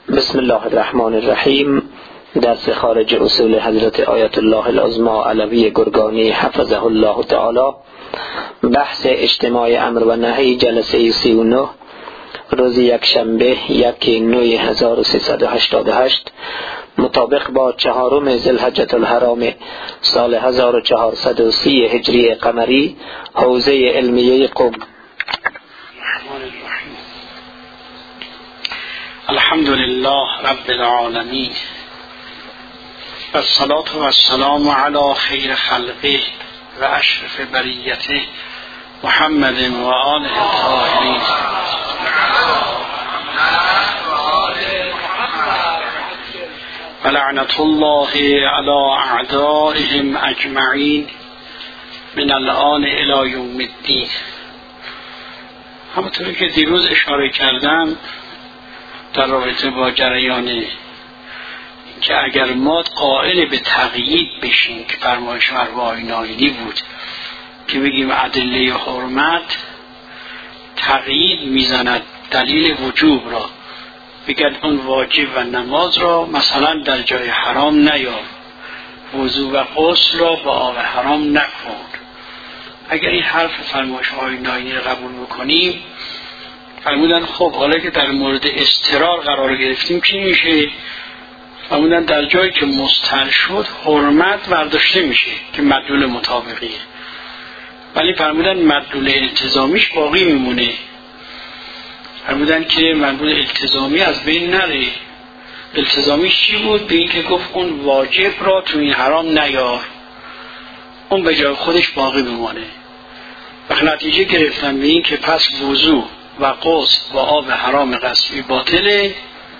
بسم الله الرحمن الرحیم. درس خارج اصول حضرت آیت الله العظمی علوی گرگانی حفظه الله تعالی، بحث اجتماع امر و نهی، جلسه 39، روز یکشنبه 1/9/1388 مطابق با 4 ذوالحجة الحرام سال 1430 هجری قمری، حوزه علمیه قم. الحمد لله رب العالمین و الصلاة و السلام علی خیر خلقه و اشرف بریته محمد و آله الطاهرین. و لعنت الله علی اعدائهم اجمعین من الآن الی یوم الدین. همونطوری که دیروز اشاره کردم در رابطه با جریان که اگر ما قائل به تقیید بشیم که فرمایش مرحوم ناینی بود که بگیم ادله حرمت تقیید میزند دلیل وجوب را، بگد اون واجب و نماز را مثلا در جای حرام نیار، وضو و غسل را با آب حرام نکن. اگر این حرف فرمایش ناینی را قبول بکنیم، فرمودن خب حالا که در مورد اضطرار قرار گرفتیم چی میشه؟ فرمودن در جایی که مستر شد حرمت برداشته میشه که مدلول مطابقیه، ولی فرمودن مدلول التزامیش باقی میمونه. فرمودن که مدلول التزامی از بین نره. التزامیش چی بود؟ به این که گفت اون واجب را تو این حرام نیار، اون به جای خودش باقی بمانه. و نتیجه گرفتن به این که پس وضو و غسل با آب حرام غصبی باطله،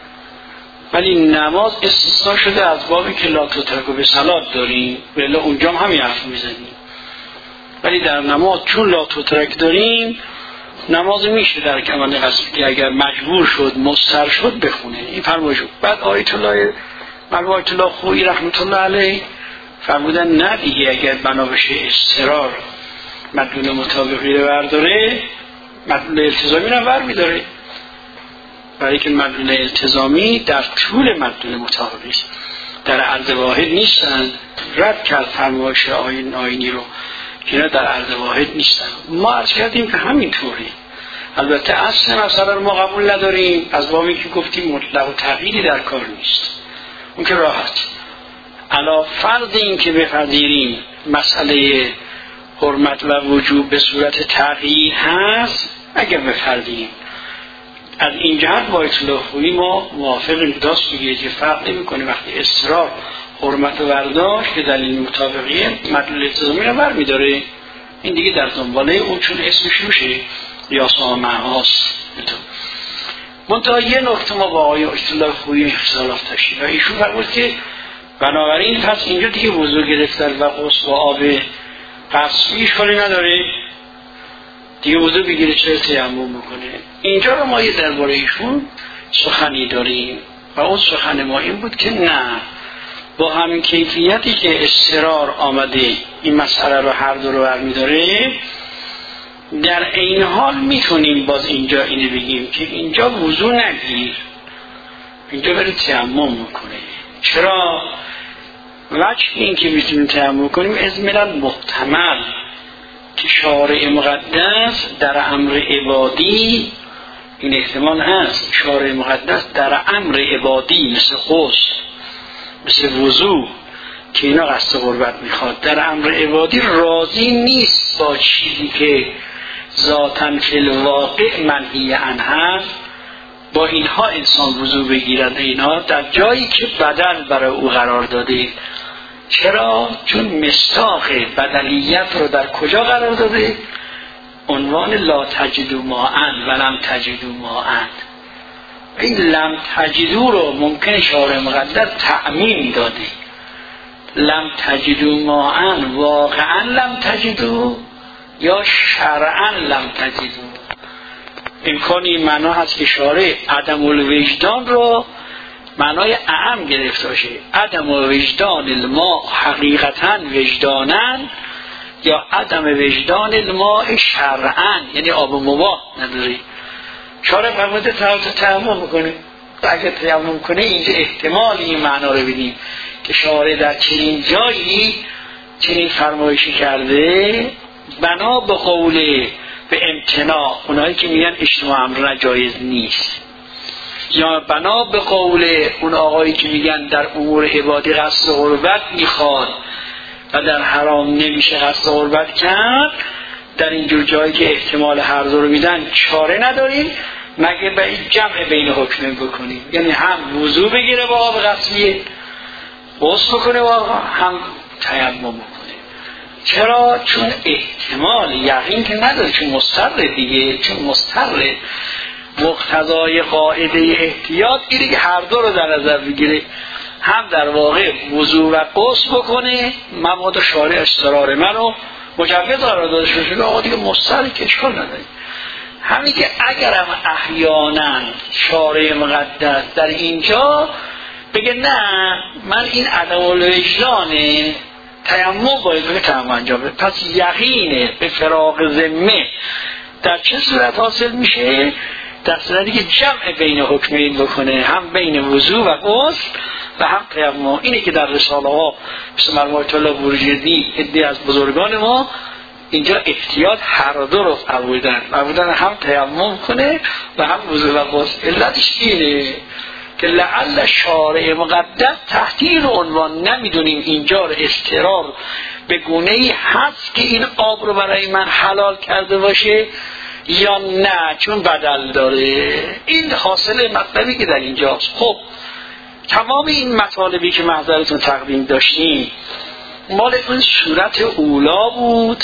ولی نماز استثناء شده از بابی که لا تترک به صلات داریم، ولی اونجا هم همین حرف میزنیم. ولی در نماز چون لا تترک داریم، نماز میشه در کمال غصبی که اگر مجبور شد مضطر شد بخونه. این فرمایش. بعد آیت الله خویی رحمت الله علیه فرمودن نه دیگه، اگر بنا بشه اضطرار مدلول مطابقی رو برداره، مدلول التزامی رو بر میداره، برای که مدلول التزامی در طول مدلول مطابقی است، در عرض واحد نیستن. رد کرد فرمایش آیینی رو که اینا در عرض واحد نیستن. ما عرض کردیم که همین طوری. البته اصل مسئله رو ما قبول نداریم، از بامی که گفتیم مطلق و تغییری در کار نیست، اون که راحت علا فرض این که بپذیریم مسئله حرمت و وجوب به صورت تغییر هست. اگر بپذیریم از این جهت با اطلاع خویی ما موافقیم، داست بگیه که فرق نمی کنه وقتی اصرار حرمت و برداشت که دلیل مطابقیه مدلول التزامی رو بر می داره. این دیگه در دنباله اون چون اسمش روشه یا سامعهاست. منتها یه نکته ما با آیه اطلاع خویی اختلاف داشتیم و ایشون فرمود که بنابراین پس اینجا دیگه وضو گرفتن و غسل و آب غصبی اشکالی نداره، دیگه وضو بگیره چرا تیمم بکنه. اینجا رو ما یه درباره ایشون سخنی داریم و اون سخن ما این بود که نه، با همین کیفیتی که اضطرار آمده این مسئله رو هر دو رو برمی‌داره، در این حال میتونیم باز اینجا اینو بگیم که اینجا وضو نگیر، اینجا بره تیمم بکنه. چرا؟ وجه این که میتونیم تیمم کنیم از ملل محتمل که شارع مقدس در امر عبادی، این احتمال هست شارع مقدس در امر عبادی مثل غسل مثل وضو که اینا قصد قربت میخواد، در امر عبادی راضی نیست با چیزی که ذاتاً فی الواقع منهی عنه هست، با اینها انسان وضو بگیرد. اینها در جایی که بدل برای او قرار داده. چرا؟ چون مصداق بدلیت رو در کجا قرار داده؟ عنوان لا تجدوا ماء ولم تجدوا ماء. این لم تجدوا رو ممکن شارع مقدس تعمیم داده. لم تجدوا ماء واقعا لم تجدوا یا شرعا لم تجدوا. امکانی این معنا هست که شارع عدم الوجدان رو معنای اعم گرفته باشه. عدم وجدان الماء حقیقتا وجدانن یا عدم وجدان الماء شرعن، یعنی آب مباح نداری. شارع فرموده تیمم بکنه، اگه تیمم کنه اینجا احتمال این معنا رو بدیم که شارع در چنین جایی چنین فرمایشی کرده، بنا به قول به امتناع اونایی که میگن اجتماع امر جایز نیست، یا بنا به قول اون آقایی که میگن در امور عبادی قصد قربت میخواد و در حرام نمیشه قصد قربت کرد، در اینجور جایی که احتمال هر دو رو میدن چاره نداریم مگه به این جمع بین حکمین بکنیم، یعنی هم وضو بگیره با آب غسلیه غسل بکنه و هم تیمم بکنه. چرا؟ چون احتمال یقین که نداره، چون مستقره دیگه، چون مستقره. مقتضای قاعده احتیاط اینه که هر دو رو در نظر بگیره، هم در واقع وضو و غسل بکنه، مبادا شارع اضطرار منو مجوز قرار داده شده آقا دیگه مستقره که اشکال نداره. همین که اگرم احیانا شارع مقدس در اینجا بگه نه من این عدم الوجدانه تیمم باید بگه تیمم انجام بده، پس یقینه به فراغ ذمه در چه صورت حاصل میشه؟ در صورتی که جمع بین حکمین بکنه، هم بین وضو و غسل و هم تیمم. اینه که در رساله ها مثل مرحوم آیت الله بروجردی عده از بزرگان ما اینجا احتیاط هر دو رو فرمودن هم تیمم کنه و هم وضو و غسل. علتش اینه که لعل شارع مقدس تحت این عنوان نمیدونیم اینجا رو اضطرار به گونه‌ای هست که این آب رو برای من حلال کرده باشه یا نه چون بدل داره. این حاصل مطلبی که در اینجاست. خب تمام این مطالبی که محضرتون تقدیم داشتیم مال اون صورت اولا بود،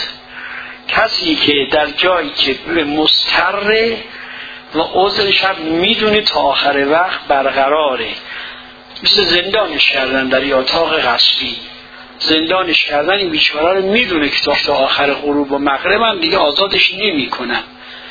کسی که در جایی که مضطره و عذرش هم میدونه تا آخر وقت برقراره، مثل زندانش کردن در یه اتاق غصبی، زندانش کردن این بیچاره رو میدونه که تا آخر غروب و مغرب هم دیگه آزادش نمی کنن،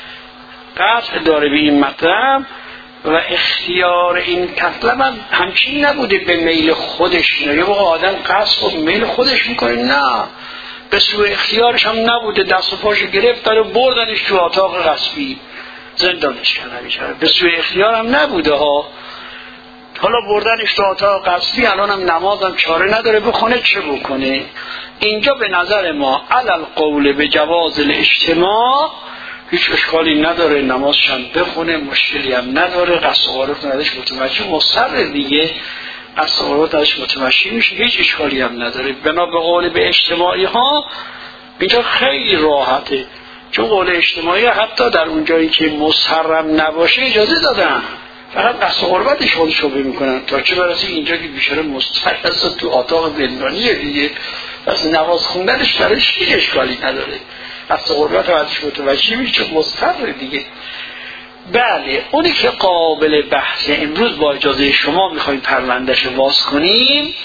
قطع داره به این مطلب و اختیار این مطلب هم همچین نبوده به میل خودش، یه موقع آدم قصد و میل خودش میکنه، نه به سوء اختیارش هم نبوده، دست و پاشو گرفت و بردنش تو اتاق غصبی زندانش کردن بیچاره، به سوء اختیار هم نبوده ها. حالا بردنش تو اتاق غصبی، الان هم نمازم چاره نداره بخونه، چه بکنه؟ اینجا به نظر ما علل قول به جواز الاجتماع هیچ اشکالی نداره، نمازش هم بخونه، مشکلی هم نداره، قصد و عارف نداشت متمشی مصر دیگه، قصد و عارف نداشت متمشی میشه، هیچ اشکالی هم نداره. بنا به قول به اجتماعی ها اینجا خیلی راحته، چون قول اجتماعی حتی در اون جایی که مصرم نباشه اجازه دادن، فقط قصد و قربتش خودش رو میکنن، تا چه برسه اینجا که بیشاره مستقصد تو اتاق زندانیه دیگه، پس نماز خوندنش برایش هیچ اشکالی نداره، قصد و قربت هم ازش متوجه میشه چون مستقر دیگه. بله اونی که قابل بحثه، امروز با اجازه شما میخوایم پروندهش باز کنیم،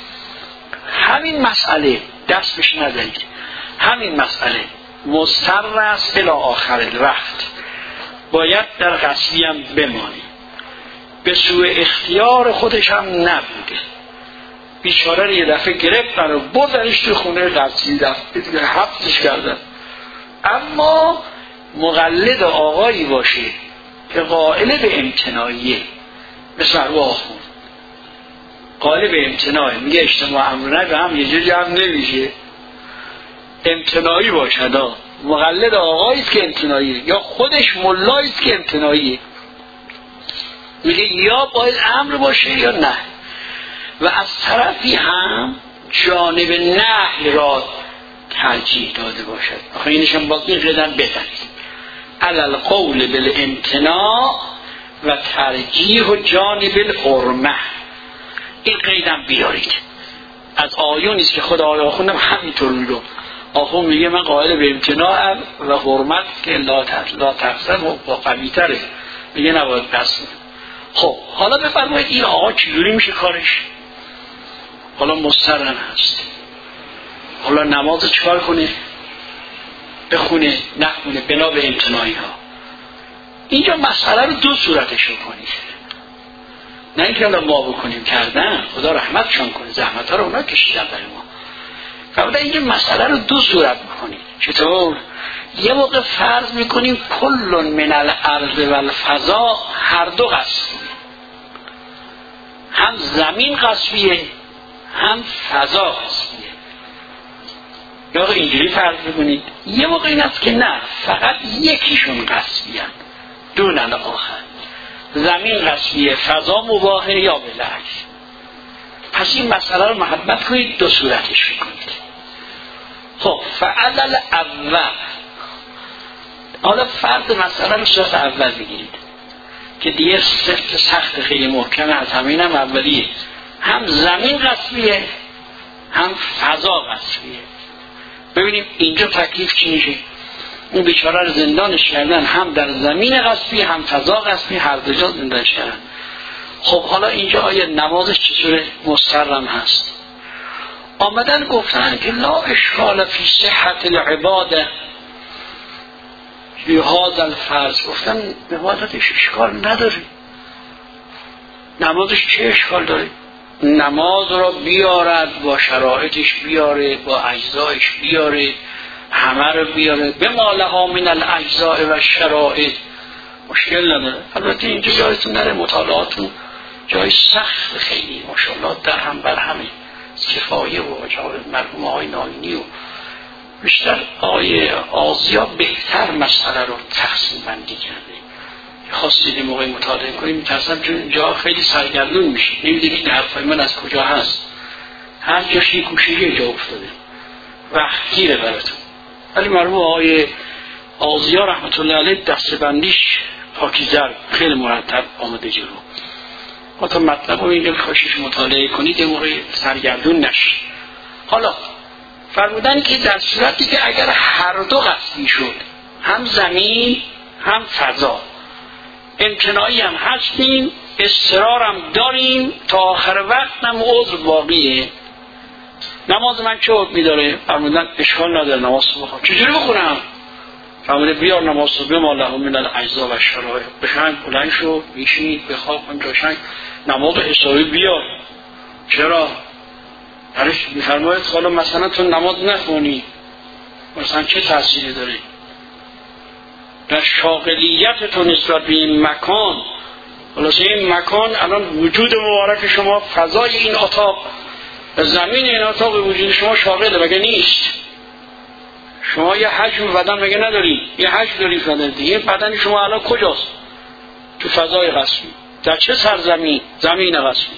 همین مسئله دست بهش نزنید، همین مسئله مستر است الی آخر الوقت، باید در غسلی هم بمانی، به سوء اختیار خودش هم نبوده، بیچاره رو یه دفعه گرفتن و بردنش تو خونه غسلی، دفعه حبسش کردن. اما مقلد آقایی باشه که قائل به امتناعیه، مثل آخون قائل به امتناعی، میگه اجتماع امرونه به هم یه جور جمع نمیشه، امتناعی باشد، مقلد آقاییست که امتناعیه یا خودش ملاییست که امتناعیه، میگه یا باید امر باشه یا نه، و از طرفی هم جانب نهی را ترجیح داده باشد. آخه اینش هم باید میقیدن بزنید علل قول بالامتناع و ترجیح و جانب الحرمه، این قیدم بیارید. از آیونیست که خود آیه خوندم همینطور میگم، آخون میگه من قائل به امتناع و حرمت که لا تفسد و قوی تره، میگه نباید بس. خب حالا بفرمایید این آقا چجوری میشه کارش؟ حالا مسترن هست، حالا نماز چکار کنه؟ بخونه نخونه بنا به امتناعی ها. اینجا مسئله رو دو صورتش رو کنید، نه اینکه الان ما بکنیم کردن، خدا رحمتشان کنه، زحمت ها رو اونا کشیدن برای ما. قبلا اینجا مسئله رو دو صورت بکنید. چطور؟ یه موقع فرض میکنیم کل من الارض و الفضا، هر دو قصد، هم زمین غصبیه هم فضا غصبیه. یا اینجوری فرض بکنید یه موقع این است که نه، فقط یکیشون غصبیه دون الاخر، زمین غصبیه فضا مباحه یا بالعکس. پس این مسئله رو محبت کنید، دو صورتش بکنید. خب فعل اول، حالا فرض مسئله رو صورت اول بگیرید که دیگه سخت خیلی محکمه، از همین هم اولیه. هم زمین غصبیه هم فضا غصبیه. ببینیم اینجا تکلیف چی میشه. اون بیچاره رو زندانش کردن، هم در زمین غصبی هم فضا غصبی، هر دو جا زندانش کردن. خب حالا اینجا آیا نمازش چطوره؟ مسترم هست. آمدن گفتن که لا اشکال فی صحت العباده لهذا الفرض. گفتن عبادتش اشکال نداره، نمازش چه اشکال داره؟ نماز را بیارد، با شرایطش بیاره، با اجزایش بیاره، همه رو بیاره، به ما لها من الاجزاء و شرایط، مشکل نداره. البته اینجا جایتون نره، مطالعاتون جای سخت خیلی ماشاءالله در هم بر همه کفایه و جای مرحوم آقای ناینی و بیشتر آقای آزیا بهتر مسئله رو تقسیم بندی کرده. خواستید موقع مطالعه کنیم میترسم چون جا خیلی سرگردون میشید، نمیدونید این حرفای من از کجا هست، هر جاش یک گوشه یه جا افتاده، وقت گیره براتون. ولی مرحوم آقای آزیا رحمت الله علیه دستبندیش پاکیزه خیلی مرتب آمده جلو. تا مطلب رو اینجا خواهشش مطالعه کنید یه موقع سرگردون نشید. حالا فرمودن که در صورتی که اگر هر دو غصبی شد، هم زمین هم فضا، امتناعی هم هستیم، اصرار هم داریم، تا آخر وقت هم عذر باقیه. نماز من چه حکمی داره؟ فرمودن اشکال نداره، نماز رو بخوام. چجوری بخونم؟ فرموده بیار نماز رو به ما له من الاجزاء و شرایط. بشنگ بلند شو، میشینید بخواب کن جاشنگ نماز حسابی بیار. چرا؟ هرش میفرماید حالا مثلا تو نماز نخونی مثلا چه تأثیری داره؟ در شاغلیت تو نسبت به این مکان، خلاصه این مکان الان وجود مبارک شما، فضای این اتاق، زمین این اتاق وجود شما شاغله، مگه نیست؟ شما یه حجم بدن مگه نداری؟ یه حجم داری بدن دیگه، بدن شما الان کجاست؟ تو فضای غصبی. در چه سرزمین؟ زمین غصبی.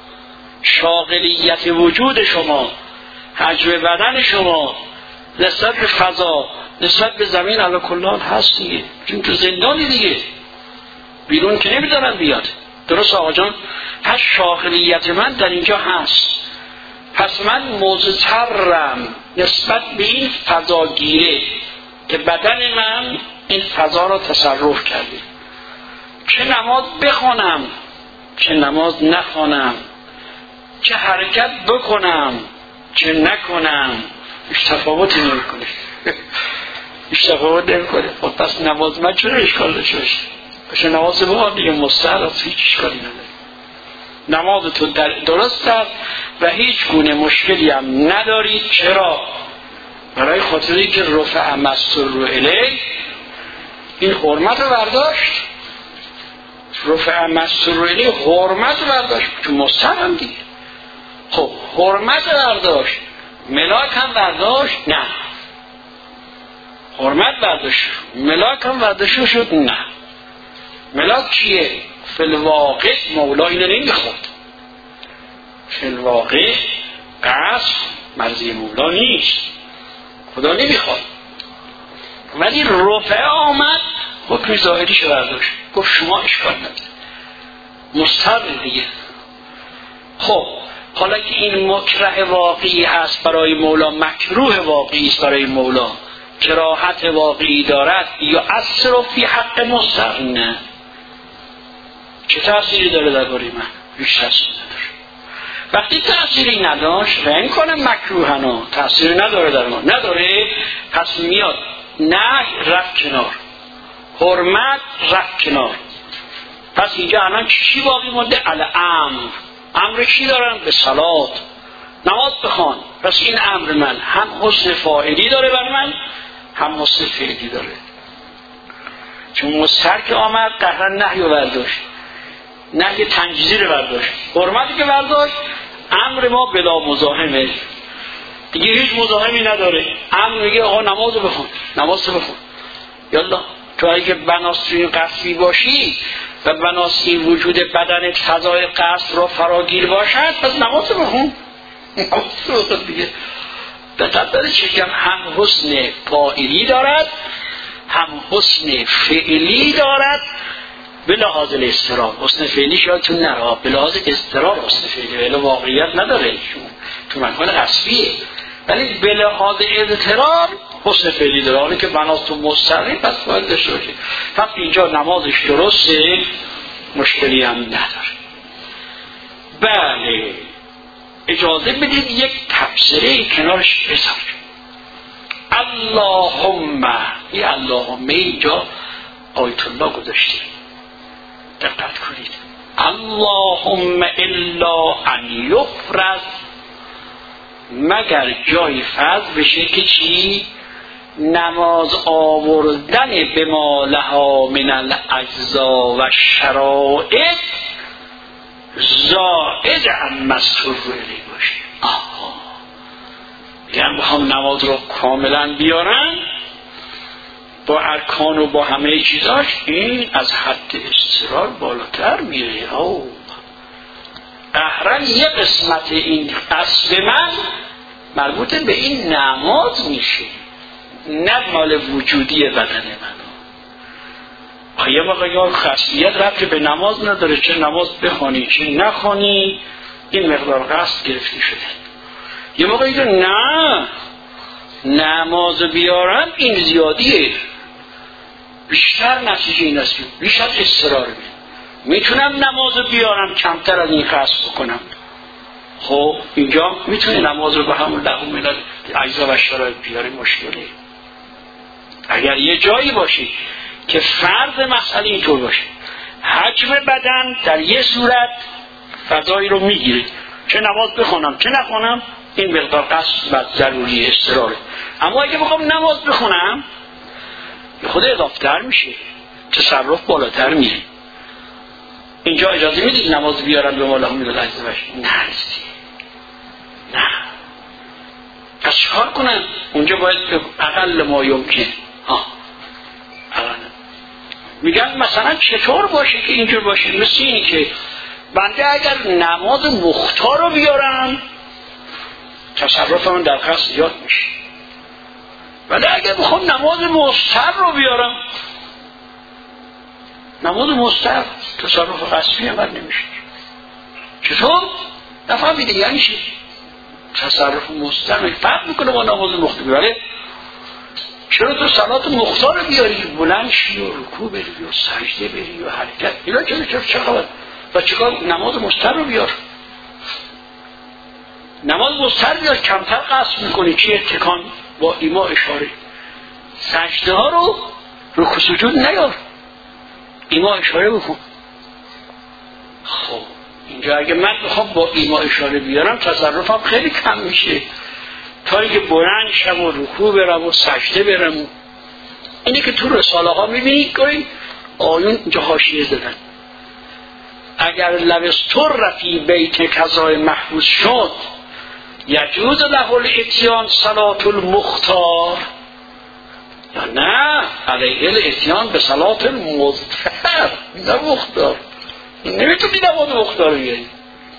شاغلیت وجود شما، حجم بدن شما نسبت به فضا، نسبت به زمین الان کلان هست دیگه، چون تو زندانی دیگه، بیرون که نمیدارن بیاد. درست آقا جان؟ پس شاغلیت من در اینجا هست، پس من مضطرم نسبت به این فضاگیره که بدن من این فضا را تصرف کرده، چه نماز بخونم چه نماز نخونم، چه حرکت بکنم چه نکنم، هیچ تفاوتی نمیکنه. هیچ تفاوت نمیکنه. خب پس نماز من چرا اشکال داشته باشه؟ باشه نماز با دیگه مستحب، هیچ اشکالی نداره. نماز تو درست است و هیچ گونه مشکلی هم ندارید. چرا؟ برای خاطری که رفع مسرور الیه، این حرمت رو برداشت. رفع مسرور الیه حرمت رو برداشت، چون مستحب هم دیگه. خب حرمت رو برداشت، ملاک هم برداشت؟ نه. حرمت برداشت، ملاک هم برداشت شد؟ نه. ملاک چیه؟ فی الواقع مولا اینو نمیخواد. فی الواقع قصد مرضی مولا نیست، خدا نمیخواد. ولی رفع آمد، حکم ظاهریش برداشت، گفت شما اشکال نداره، مستحب دیگه. خب حالا که این مکره واقعی هست برای مولا، مکروه واقعی است برای مولا، کراهت واقعی دارد، یا اثر فی حق مستحب، نه. چه تأثیری داره درباره من؟ هیچ تأثیری نداره. وقتی تأثیری نداشت رنگ کنه مکروهنا، تأثیری نداره در ما، نداره، پس میاد نه رفت کنار، حرمت رفت کنار. پس اینجا الان چی باقی مونده؟ الامر. امر چی دارم؟ به صلات، نماز بخوان. پس این امر من هم حسن فاعلی داره بر من، هم حسن فعلی داره. چون مستر که آمد قهرن نهی و برداشت، نهی تنجیزی رو برداشت، حرمتی که برداشت امر ما بلا مزاحمه، دیگه هیچ مزاحمی نداره. امر میگه آقا نمازو بخون، نمازو بخون، یالا. تو اگه بناسی قصدی باشی و بناسی وجود بدن فضای قصد را فراگیر باشد، پس نمازو بخون. نمازو دیگه به تدبیر چکم هم حسن فاعلی دارد، هم حسن فعلی دارد. به لحاظ الاضطرار حسن فعلی شاید نرا، به لحاظ اضطرار حسن فعلی، ولی واقعیت نداره تو مکان قصدیه، ولی به لحاظ اضطرار حسن فعلی داره. حالی که بناس تو مستقیم پس باید داشته باشه. پس اینجا نمازش درسته، مشکلی هم نداره. بله اجازه بدید یک تفسیری کنارش بذاریم. اللهم، این اللهم اینجا آیت الله گذاشتیم، دقت کنید. اللهم الا ان یفرض، مگر جای فرض بشه که چی؟ نماز آوردن به ما لها من الاجزا و شرائط زائد عن مستور الی باشه. یعنی بخوام نماز رو کاملا بیارن با ارکان و با همه چیزاش، این از حد اضطرار بالاتر میره. قهرن یه قسمت این قصد من مربوط به این نماز میشه، نه مال وجودی بدن من. یه موقع خاصیت ربطی به نماز نداره، چه نماز بخونی چه نخونی این مقدار قصد گرفته شده. یه موقعی که نه نماز بیارم این زیادیه، بیشتر نتیجه این است، بیشتر اصرار میتونم نماز بیارم کمتر از این قصد بکنم. خب اینجا میتونی نماز رو به همون لغو ملل اجزا و شرایط بیاری، مشکلی. اگر یه جایی باشی که فرض مسئله اینطور باشه، حجم بدن در یه صورت فضایی رو میگیره، چه نماز بخونم چه نخونم این مقدار قصد و ضروری اضطراره. اما اگه بخوام نماز بخونم خود اضافتر میشه، تصرف بالاتر میره. اینجا اجازه میدید نماز بیارن به مولا همین لحظه باشه؟ نه. پس چکار کنن؟ اونجا باید به اقل ما یمکن. میگن مثلا چطور باشه که اینجور باشه؟ مثل اینی که بنده اگر نماز مختار رو بیارم تصرف من در قصد زیاد میشه، ولی اگر بخوام نماز مستر رو بیارم، نماز مستر تصرف قصدی هم نمیشه. چطور؟ نفهمیده یعنی چی؟ تصرف مستر فرق میکنه با نماز مختار. ولی چرا تو صلات مختار بیاری بلند شی و رکوع بری و سجده بری و حرکت اینا چه خبر؟ و چیکار نماز مستر رو بیار؟ نماز مستر بیار کمتر قصد میکنی، چیه؟ تکان با ایما اشاره. سجده ها رو رکوع سجود نیار، ایما اشاره بکن. خب اینجا اگه من بخوام با ایما اشاره بیارم تصرفم خیلی کم میشه، تا اینکه بلند شم و رکوع برم و سجده برم. اینه که تو رساله ها میبینید که آیون اینجا حاشیه زدن. اگر لبستر رفی بیت کذای محفوظ شد یجوز له الاتیان صلات المختار، یا نه علیه الاتیان به صلات المضطر، نه مختار. نمیتونی نماز مختار بیاری،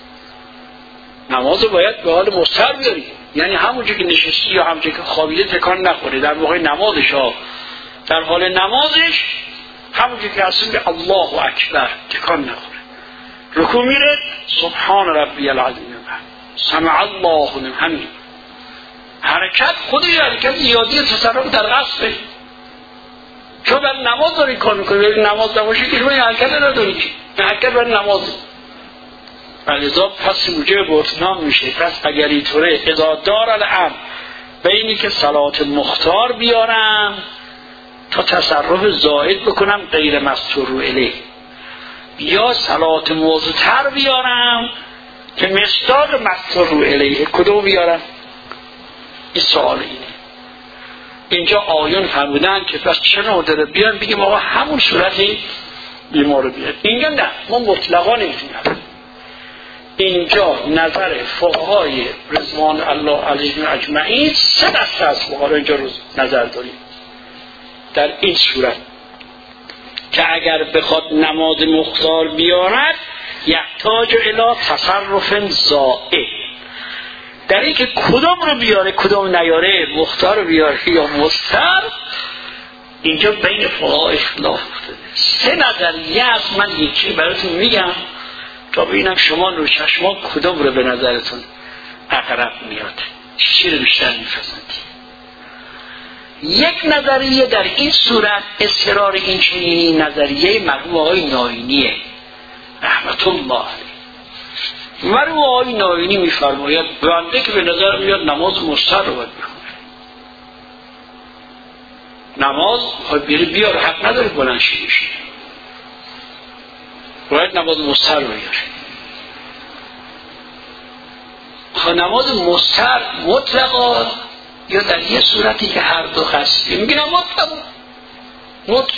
نماز باید به حال مضطر بیاری. یعنی همونجا که نشستی یا همونجا که خوابیده تکان نخوره در موقع نمازش ها، در حال نمازش همونجا که اصلا به الله اکبر تکان نخوره. رکوع میره سبحان ربی العظیم سمع الله لمن حمده. حرکت خودی حرکت زیادی تصرف در قصده، چون بر نماز داری کار میکنی. نماز نباشه که روی حرکت نداری، حرکت بر نمازه. ولذا پس موجب بطلان میشه. پس اگر اینطوره اذا دار الامر بینی که صلات مختار بیارم تا تصرف زائد بکنم غیر مستور الیه، یا صلات موضوع‌تر بیارم که مصداق مستور الیه، کدوم بیارم؟ این سوال اینه. اینجا آیون فرمودن که پس چه نوع داره بیان بگیم آقا همون صورتی بیمار رو بیاره. اینجا نه، ما مطلقا نمیتونیم. اینجا نظر فقهای رضوان الله علیهم اجمعین 3 از فقها اینجا رو نظر داریم در این صورت که اگر بخواد نماز مختار بیارد یحتاج الی تصرف زائد، در این که کدام رو بیاره کدام نیاره، مختار رو بیاره یا مستر، اینجا بین فقها اختلاف افتاده. 3 نظریه است، من یکی براتون میگم تا ببینم شما نور چشما کدام رو به نظرتون اقرب میاد، چی رو بیشتر میپسندید. یک نظریه در این صورت اصرار این چنینی نظریه مرحوم آقای ناینیه رحمت الله علیه. مرحوم آقای ناینی میفرماید بنده که به نظر میاد نماز مستر رو باید بخونه، نماز باید بیاره، حق نداره بلند شه، باید نماز مستر رو بیاره. نماز مستر مطلقا یا در یه صورتی که هر دو قصدی، میگه مطلق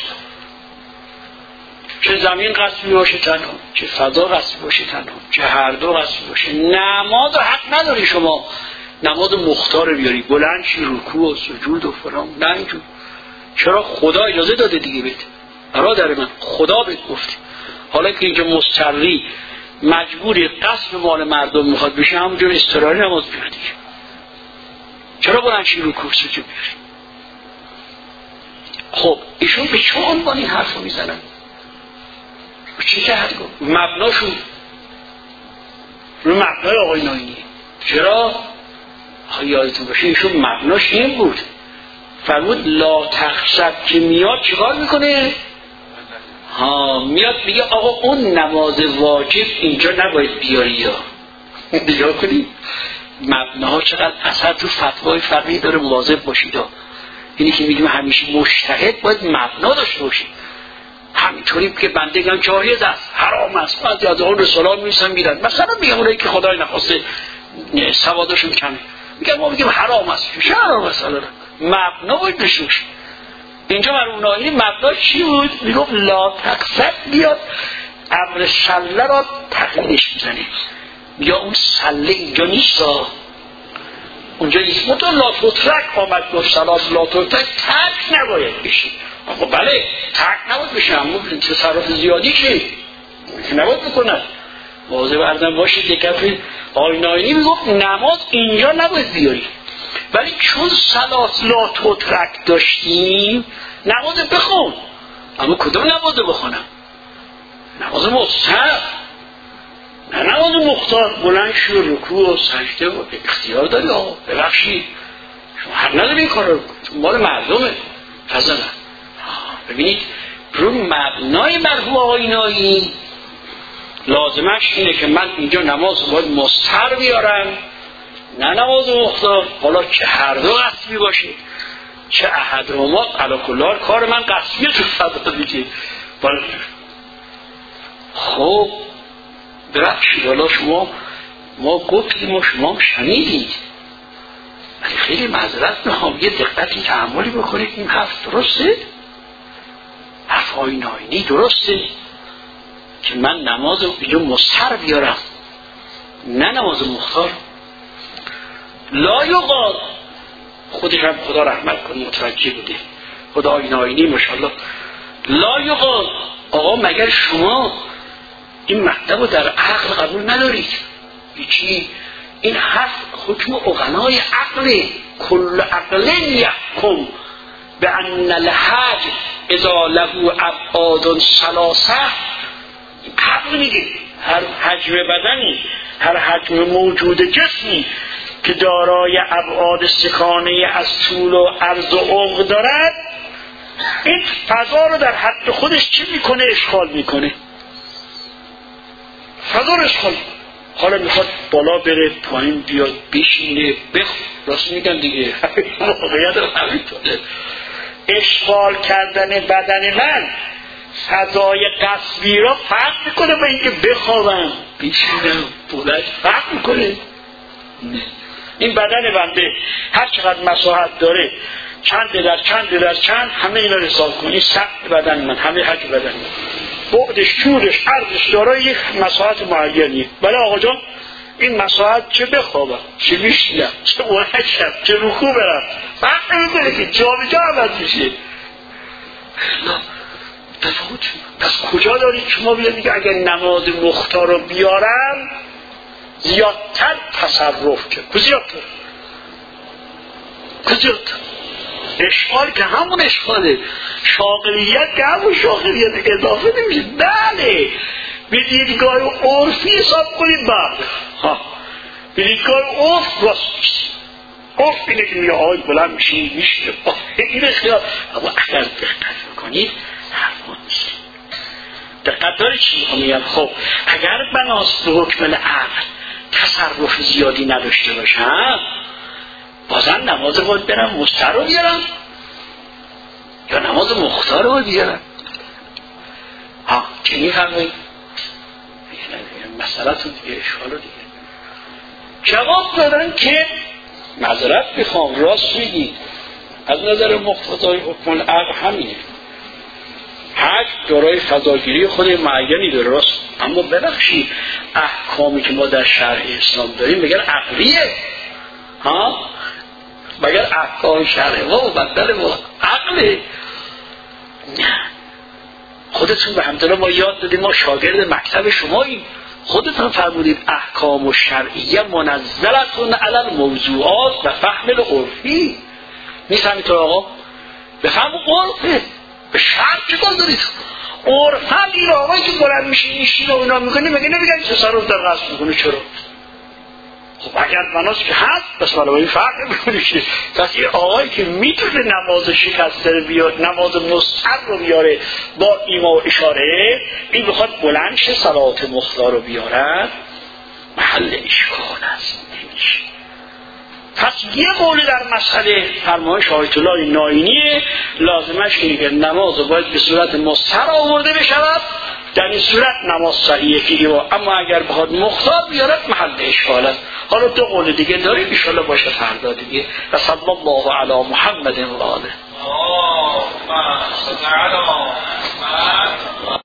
چه زمین قصدی باشه تنها، چه فضا قصدی باشه تنها، چه هر دو قصدی باشه، نماز حق نداری شما نماز مختار بیاری بلند شی رکوع و سجود و فلان، نه اینجور. چرا؟ خدا اجازه داده دیگه بهت برادر من، خدا بهت گفت. حالا که اینجا مستری مجبوری قصد مال مردم میخواد بشه، همونجور اضطراری نماز بیاره دیگه. چرا بلند شی رکوع سجود بیاری؟ خب ایشون به چه عنوان این حرف رو میزنن؟ چه جهت گفت؟ مبناشون رو مبنای آقای ناینی. چرا؟ یادتون باشه ایشون مبناش این بود، فرمود لا تخشب که میاد چیکار میکنه؟ میاد میگه آقا اون نماز واجب اینجا نباید بیاری. یا نگاه کنید مبناها چقدر اثر تو فتوای فقهی داره، مواظب باشید. اینی که میگیم همیشه مجتهد باید مبنا داشته باشید. همینطوری که بندگان جایز است، حرام است، بعضی از اون رسولان میسن میرن مثلا میگم اونایی که خدای نخواسته سوادشون کمه میگن ما میگیم حرام است، چه حرام است؟ مبنا باید نشوش. اینجا مرحوم ناینی مبنا چی بود؟ میگفت لا تقصد بیاد امر سله را تقلیدش میزنه، یا اون سله اینجا نیست، اونجا نیست. مطور لا تترک آمد گفت سلات لا تترک ترک نباید بشید. خب بله ترک نباید بشه، اما تصرف زیادی که نباید بکنن. واضح بردن باشید یک کفی آقای ناینی میگفت نماز اینجا نباید بیاری، ولی چون سلات لا تترک داشتیم نماز بخون. اما کدوم نماز بخونم؟ نماز مستحب، نه نماز مختار. بلند شو رکوع و سجده و اختیار داری. آقا ببخشید شما حق نداری این کار رو، مال مردمه. فضلا ببینید رو مبنای مرحوم آقای ناینی لازمش اینه که من اینجا نماز باید مستحب بیارم، نه نماز مختار. حالا چه هر دو قصدی باشه چه احد رو ما علاکلار کار من قصدیه تو فضا دیگه. خب ببخشید حالا ما گفتیم و شما شنیدید، ولی خیلی معذرت میخوام یه دقتی تحملی بکنید. این حرف درسته؟ حرف آقای ناینی درسته که من نماز اینجا مستر بیارم نه نماز مختار؟ لا یقال. خودش هم خدا رحمت کنه متوجه بوده، خدا آقای ناینی ماشاءالله. لا یقال آقا مگر شما این مطلب رو در عقل قبول ندارید؟ چی؟ این حرف حکم اغنای عقل، کل عقل یحکم به ان الحج اذا له ابعاد ثلاثه. عقل میگه هر حجم بدنی، هر حجم موجود جسمی که دارای ابعاد سکانه از طول و عرض و عمق دارد، این فضا رو در حد خودش چی میکنه؟ اشغال میکنه. فضا رو اشغال. حالا میخواد بالا بره پایین بیاد بشینه راست میگم دیگه واقعیت رو همینطوره. اشغال کردن بدن من فضای قصبی را فرق میکنه با اینکه بخوابم بشینم بلند، فرق میکنه. این بدن بنده هر چقدر مساحت داره، چند در چند همه اینا حساب کنی، سقف بدن من همه حجم بدن من. بعدش، طولش، عرضش دارای یک مساحت معینی. بله آقا جان این مساحت چه بخوابم، چه میشینم، چه بلنشم، چه رکوع برم، فرق نمیکنه که جا به جا عوض میشه. تفاوت. پس کجا دارید شما بیاد دیگه اگر نماز مختار رو بیارم زیادتر تصرف کرد، زیادتر اشغال که همون اشغاله، شاغلیت که همون شاغلیت اضافه نمیشه. بله به دیدگاه عرفی حساب کنید. بله به دیدگاه عرف راست میشه. عرف اینه که میگه آقای بلند میشید میشه این خیال. اما اگر دقت کنید حرفان میشه. دقت داره چی میگم؟ خب اگر بناست به حکم العقل تصرف زیادی نداشته باشم بازم نماز باید برم مستر رو بیارم یا نماز مختار رو بیارم؟ که میفرمایید مسئلتون دیگه اشکال رو دیگه جواب دادن که معذرت میخوام راست میگید از نظر مقتضای حکم العقل همینه. حج دارای فضاگیری خود معینی داره راست، اما ببخشید احکامی که ما در شرع اسلام داریم مگر عقلیه؟ مگر احکام شرع ما مبدل با عقله؟ نه. خودتون به همدلله ما یاد دادیم، ما شاگرد مکتب شماییم، خودتون فرمودید احکام و شرعیه منزلتون علی الموضوعات و فهم العرفی. نیست همینطور آقا؟ به فهم عرفه، به شرع چه کار دارید؟ عرفم این آقایی که بلند میشین و اینا میکنی مگه نمیگن تصرف در قصد میکنه؟ چرا؟ خب اگر بناست که هست بس بنابراین فرق نمیکنه که پس این آقایی که میتونه نماز شکسته رو بیاره، نماز مستر رو بیاره با ایما و اشاره، این بخواد بلند شه صلات مختار رو بیارن محل اشکال است، نمیشه. پس یه قولی در مسئله فرمایش آیت الله ناینیه لازمش که نماز باید به صورت مستر آورده بشود، در این صورت نماز صحیحه که اما اگر بخواد مختار بیارد محل اشکال است. حالا دو قول دیگه داریم ان شاء الله باشه فردا دیگه. و صلی الله علی محمد و آله.